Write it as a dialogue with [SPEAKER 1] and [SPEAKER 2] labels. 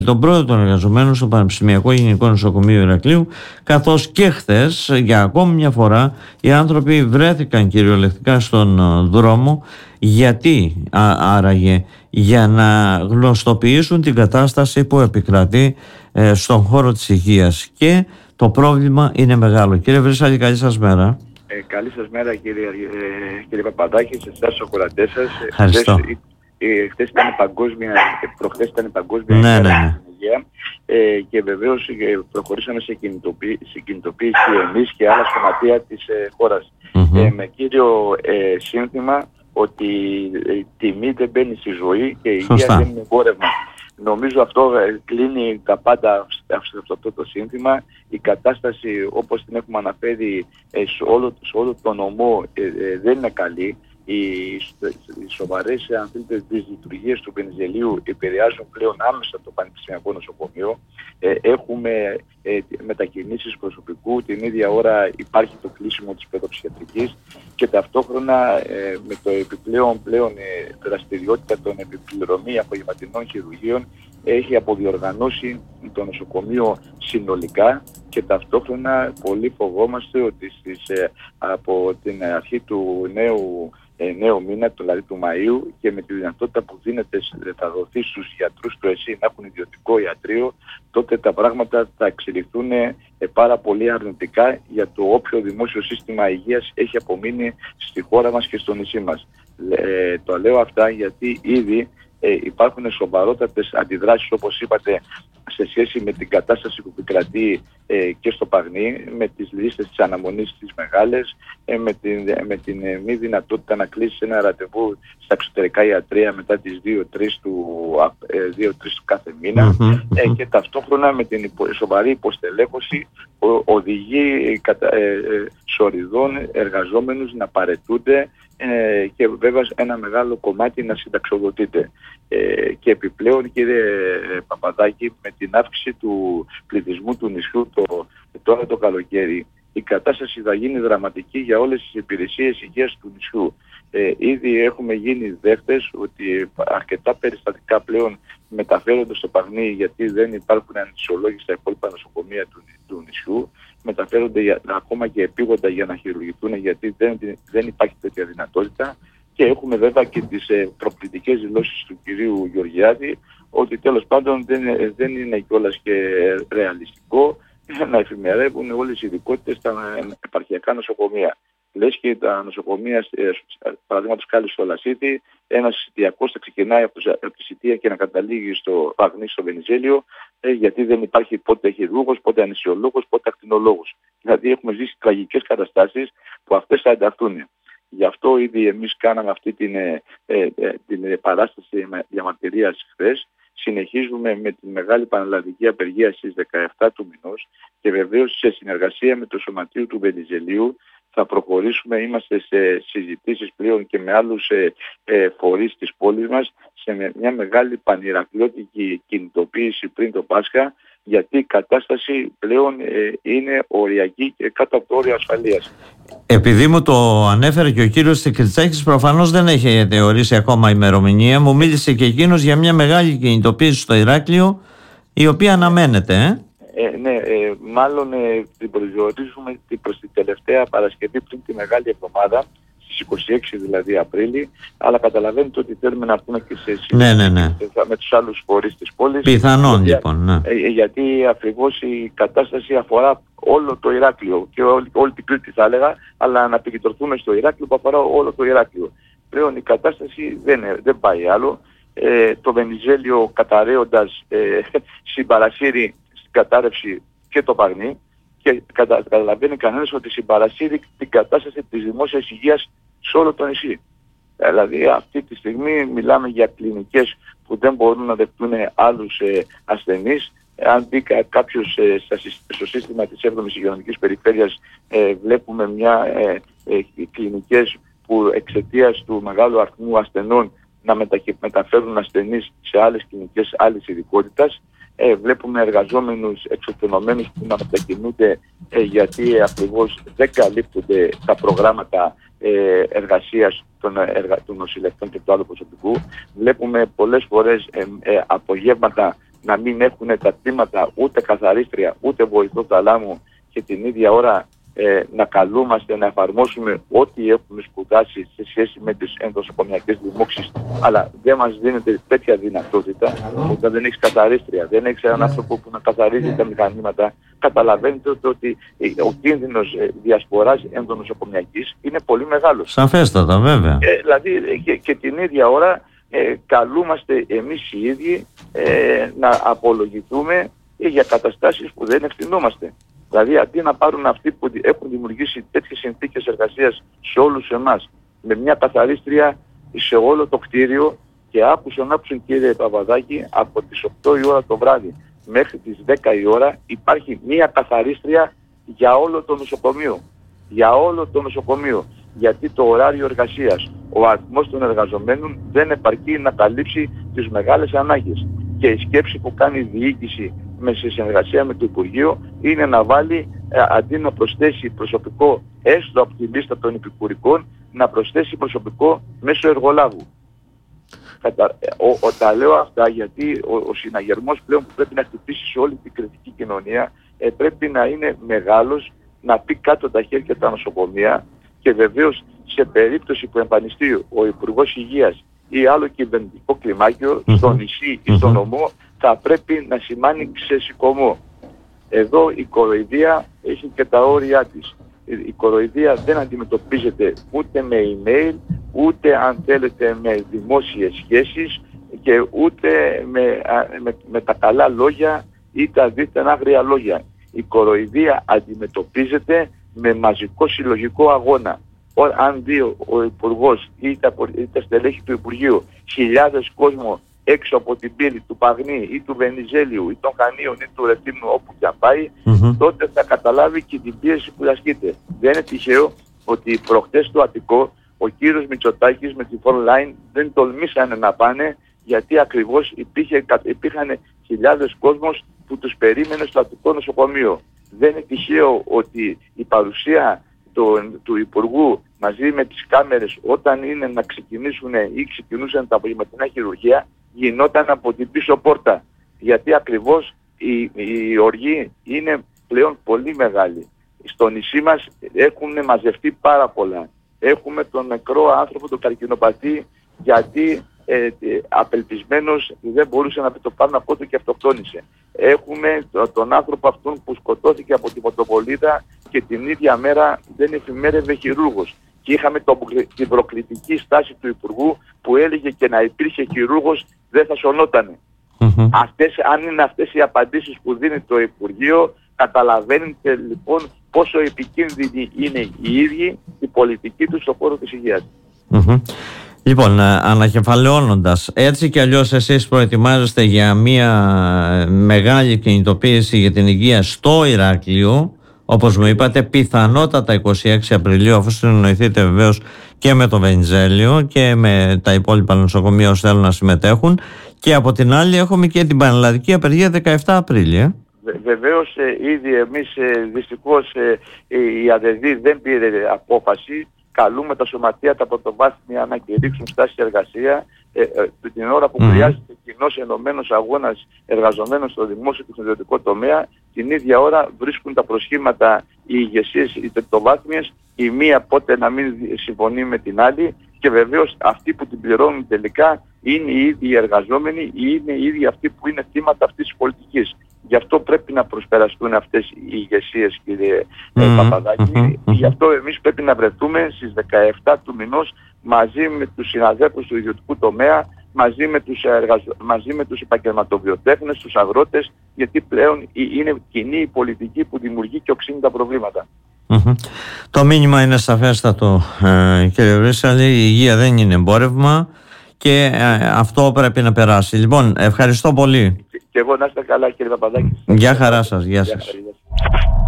[SPEAKER 1] τον πρόεδρο των εργαζομένων στο Πανεπιστημιακό Γενικό Νοσοκομείο Ηρακλείου, καθώς και χθες για ακόμη μια φορά οι άνθρωποι βρέθηκαν κυριολεκτικά στον δρόμο. Γιατί άραγε? Για να γνωστοποιήσουν την κατάσταση που επικρατεί στον χώρο της υγείας, και το πρόβλημα είναι μεγάλο. Κύριε Βρύσαλη, καλή σας μέρα.
[SPEAKER 2] Καλή σας μέρα κύριε Παπαδάκη, σε εσάς τους ακροατές σας.
[SPEAKER 1] Ευχαριστώ.
[SPEAKER 2] Χθες ήταν παγκόσμια, προχθές ήταν παγκόσμια υγεία, και βεβαίως προχωρήσαμε σε κινητοποίηση εμείς και άλλα σωματεία της χώρας. Με κύριο σύνθημα ότι η τιμή δεν μπαίνει στη ζωή και η υγεία δεν είναι εμπόρευμα. Νομίζω αυτό κλείνει τα πάντα σε αυτό το σύνθημα. Η κατάσταση, όπως την έχουμε αναφέρει σε όλο το νομό, δεν είναι καλή. Οι σοβαρές δυσλειτουργίες του Βενιζελίου επηρεάζουν πλέον άμεσα το Πανεπιστημιακό Νοσοκομείο. Έχουμε μετακινήσεις προσωπικού, την ίδια ώρα υπάρχει το κλείσιμο της παιδοψιατρικής και ταυτόχρονα με το επιπλέον δραστηριότητα των επιπληρωμή απογευματινών χειρουργείων έχει αποδιοργανώσει το νοσοκομείο συνολικά, και ταυτόχρονα πολύ φοβόμαστε ότι από την αρχή του νέου μήνα, δηλαδή του Μαΐου, και με τη δυνατότητα που θα δοθεί στους γιατρούς του ΕΣΥ να έχουν ιδιωτικό ιατρείο, τότε τα πράγματα θα εξελιχθούν πάρα πολύ αρνητικά για το όποιο δημόσιο σύστημα υγείας έχει απομείνει στη χώρα μας και στο νησί μας. Το λέω αυτά γιατί ήδη υπάρχουν σοβαρότατες αντιδράσεις, όπως είπατε, σε σχέση με την κατάσταση που επικρατεί και στο Παγνί, με τις λίστες της αναμονής τις μεγάλες, με την μη δυνατότητα να κλείσει ένα ραντεβού στα εξωτερικά ιατρεία μετά τις 2-3 του κάθε μήνα, και ταυτόχρονα με την σοβαρή υποστελέχωση οδηγεί σοριδών εργαζόμενους να παραιτούνται, και βέβαια ένα μεγάλο κομμάτι να συνταξιοδοτείται. Και επιπλέον, κύριε Παπαδάκη, με την αύξηση του πληθυσμού του νησιού τώρα το καλοκαίρι, η κατάσταση θα γίνει δραματική για όλες τις υπηρεσίες υγείας του νησιού. Ήδη έχουμε γίνει δέχτες ότι αρκετά περιστατικά πλέον μεταφέρονται στο Παγνί, γιατί δεν υπάρχουν ανισολόγοι στα υπόλοιπα νοσοκομεία του νησιού. Μεταφέρονται ακόμα και επίγοντα για να χειρουργηθούν, γιατί δεν υπάρχει τέτοια δυνατότητα. Και έχουμε βέβαια και τις προκλητικές δηλώσεις του κυρίου Γεωργιάδη, ότι τέλος πάντων δεν είναι κιόλας και ρεαλιστικό να εφημερεύουν όλες οι ειδικότητες στα επαρχιακά νοσοκομεία. Λες και τα νοσοκομεία, παραδείγματος χάρη στο Λασίθι, ένας εστιακός θα ξεκινάει από τη Σιτία και να καταλήγει στο Παγνί, στο Βενιζέλιο, γιατί δεν υπάρχει πότε χειρούργος, πότε ανησιολόγος, πότε ακτινολόγος. Δηλαδή έχουμε ζήσει τραγικές καταστάσεις που αυτές θα ενταχθούν. Γι' αυτό ήδη εμείς κάναμε αυτή την παράσταση διαμαρτυρίας χθες. Συνεχίζουμε με τη μεγάλη πανελλαδική απεργία στις 17 του μηνός, και βεβαίως σε συνεργασία με το Σωματείο του Βενιζελίου θα προχωρήσουμε. Είμαστε σε συζητήσεις πλέον και με άλλους φορείς της πόλης μας, σε μια μεγάλη πανηρακλιώτικη κινητοποίηση πριν το Πάσχα, γιατί η κατάσταση πλέον είναι οριακή και κάτω από το όριο ασφαλείας.
[SPEAKER 1] Επειδή μου το ανέφερε και ο κύριος Τικριτσάκης, προφανώς δεν έχει ορίσει ακόμα ημερομηνία. Μου μίλησε και εκείνος για μια μεγάλη κινητοποίηση στο Ηράκλειο, η οποία αναμένεται.
[SPEAKER 2] Ναι, μάλλον την προσδιορίζουμε προς την τελευταία Παρασκευή πριν τη Μεγάλη Εβδομάδα, στις 26 δηλαδή Απρίλη, αλλά καταλαβαίνετε ότι θέλουμε να έρθουμε και σε συζήτηση με τους άλλους φορείς της πόλης.
[SPEAKER 1] Πιθανόν λοιπόν, ναι.
[SPEAKER 2] Γιατί ακριβώς η κατάσταση αφορά όλο το Ηράκλειο και όλη την Κρήτη θα έλεγα, αλλά να επικεντρωθούμε στο Ηράκλειο που αφορά όλο το Ηράκλειο. Πλέον η κατάσταση δεν πάει άλλο. Το Βενιζέλιο καταραίοντας συμπαρασύρει στην κατάρρευση και το Παγνί, και καταλαβαίνει κανένας ότι συμπαρασύρει την κατάσταση της δημόσιας υγείας σε όλο το νησί. Δηλαδή αυτή τη στιγμή μιλάμε για κλινικές που δεν μπορούν να δεχτούν άλλους ασθενείς. Αν μπει κάποιος στο σύστημα της 7ης υγειονομικής περιφέρειας, βλέπουμε κλινικές που εξαιτίας του μεγάλου αριθμού ασθενών να μεταφέρουν ασθενείς σε άλλες κλινικές άλλης ειδικότητας. Βλέπουμε εργαζόμενους εξωτερωμένους που να μετακινούνται γιατί ακριβώς δεν καλύπτονται τα προγράμματα εργασίας των νοσηλευτών και του άλλου προσωπικού. Βλέπουμε πολλές φορές απογεύματα να μην έχουν τα τμήματα ούτε καθαρίστρια ούτε βοηθό θαλάμου και την ίδια ώρα να καλούμαστε να εφαρμόσουμε ό,τι έχουμε σπουδάσει σε σχέση με τις ενδοσοκομιακές λοιμώξεις, αλλά δεν μας δίνεται τέτοια δυνατότητα. Όταν δεν έχεις καθαρίστρια, δεν έχεις έναν άνθρωπο που να καθαρίζει τα μηχανήματα, καταλαβαίνετε ότι ο κίνδυνος διασποράς ενδονοσοκομιακής είναι πολύ μεγάλος.
[SPEAKER 1] Σαφέστατα, βέβαια.
[SPEAKER 2] Δηλαδή και την ίδια ώρα καλούμαστε εμείς οι ίδιοι να απολογηθούμε για καταστάσεις που δεν ευθυνόμαστε. Δηλαδή αντί να πάρουν αυτοί που έχουν δημιουργήσει τέτοιες συνθήκες εργασίας σε όλους εμάς, με μια καθαρίστρια σε όλο το κτίριο, και άκουσαν κύριε Παπαδάκη, από τις 8 η ώρα το βράδυ μέχρι τις 10 η ώρα υπάρχει μια καθαρίστρια για όλο το νοσοκομείο. Για όλο το νοσοκομείο. Γιατί το ωράριο εργασίας, ο αριθμός των εργαζομένων δεν επαρκεί να καλύψει τις μεγάλες ανάγκες. Και η σκέψη που κάνει η διοίκηση σε συνεργασία με το Υπουργείο είναι να βάλει, αντί να προσθέσει προσωπικό έστω από τη λίστα των επικουρικών, να προσθέσει προσωπικό μέσω εργολάβου. Τα λέω αυτά γιατί ο συναγερμός πλέον που πρέπει να χτυπήσει σε όλη την κριτική κοινωνία πρέπει να είναι μεγάλος, να πει κάτω τα χέρια τα νοσοκομεία, και βεβαίως σε περίπτωση που εμφανιστεί ο Υπουργός Υγείας ή άλλο κυβερνητικό κλιμάκιο στο νησί ή στο νομό, θα πρέπει να σημάνει ξεσηκωμό. Εδώ η κοροϊδία έχει και τα όρια της. Η κοροϊδία δεν αντιμετωπίζεται ούτε με email, ούτε αν θέλετε με δημόσιες σχέσεις και ούτε με τα καλά λόγια ή τα δίθεν άγρια λόγια. Η κοροϊδία αντιμετωπίζεται με μαζικό συλλογικό αγώνα. Αν δει ο Υπουργός ή τα στελέχη του Υπουργείου χιλιάδες κόσμο έξω από την πύλη του Παγνή ή του Βενιζέλιου ή των Χανίων ή του Ρεθύμνου όπου και αν πάει, τότε θα καταλάβει και την πίεση που ασκείται. Δεν είναι τυχαίο ότι προχτές στο Αττικό ο κύριος Μητσοτάκης με τη Frontline δεν τολμήσανε να πάνε, γιατί ακριβώς υπήρχαν χιλιάδες κόσμος που τους περίμενε στο Αττικό νοσοκομείο. Δεν είναι τυχαίο ότι η παρουσία του Υπουργού μαζί με τις κάμερες όταν είναι να ξεκινήσουν ή ξεκινούσαν τα απογευματινά χειρουργία γινόταν από την πίσω πόρτα. Γιατί ακριβώς η οργή είναι πλέον πολύ μεγάλη. Στο νησί μας έχουν μαζευτεί πάρα πολλά. Έχουμε τον νεκρό άνθρωπο, τον καρκινοπαθή, γιατί απελπισμένος δεν μπορούσε να πει το πάνω από του και αυτοκτόνησε. Έχουμε τον άνθρωπο αυτόν που σκοτώθηκε από την Πορτοπολίδα και την ίδια μέρα δεν εφημέρευε χειρούργος. Και είχαμε την προκλητική στάση του Υπουργού που έλεγε και να υπήρχε χειρούργος δεν θα σωνότανε. Αν είναι αυτές οι απαντήσεις που δίνει το Υπουργείο, καταλαβαίνετε λοιπόν πόσο επικίνδυνοι είναι οι ίδιοι οι πολιτικοί τους στον χώρο της υγείας.
[SPEAKER 1] Λοιπόν, ανακεφαλαιώνοντας, έτσι κι αλλιώς εσείς προετοιμάζεστε για μια μεγάλη κινητοποίηση για την υγεία στο Ηράκλειο, όπως μου είπατε, πιθανότατα 26 Απριλίου, αφού συνεννοηθείτε βεβαίως και με το Βενιζέλιο και με τα υπόλοιπα νοσοκομεία όσοι θέλουν να συμμετέχουν, και από την άλλη έχουμε και την πανελλαδική απεργία 17 Απρίλη.
[SPEAKER 2] Βεβαίως ήδη εμείς δυστυχώς η ΑΔΕΔ δεν πήρε απόφαση. Καλούμε τα σωματεία τα πρωτοβάθμια να κηρύξουν στάση εργασία την ώρα που χρειάζεται κοινός ενωμένος αγώνας εργαζομένων στο δημόσιο και στο ιδιωτικό τομέα. Την ίδια ώρα βρίσκουν τα προσχήματα οι ηγεσίες, οι τριτοβάθμιες, η μία πότε να μην συμφωνεί με την άλλη, και βεβαίως αυτοί που την πληρώνουν τελικά είναι οι ίδιοι οι εργαζόμενοι ή είναι οι ίδιοι αυτοί που είναι θύματα αυτής της πολιτικής. Γι' αυτό πρέπει να προσπεραστούν αυτές οι ηγεσίες, κύριε Παπαδάκη. Γι' αυτό εμείς πρέπει να βρεθούμε στις 17 του μηνός μαζί με τους συναδέλφους του ιδιωτικού τομέα, μαζί με τους επαγγελματοβιοτέχνες, τους αγρότες, γιατί πλέον είναι κοινή η πολιτική που δημιουργεί και οξύνει τα προβλήματα.
[SPEAKER 1] Το μήνυμα είναι σαφέστατο, κύριε Βρύσαλη. Η υγεία δεν είναι εμπόρευμα και αυτό πρέπει να περάσει. Λοιπόν, ευχαριστώ πολύ.
[SPEAKER 2] Και εγώ να είστε καλά, κύριε Παπαδάκη.
[SPEAKER 1] Γεια χαρά σας. Γεια σας.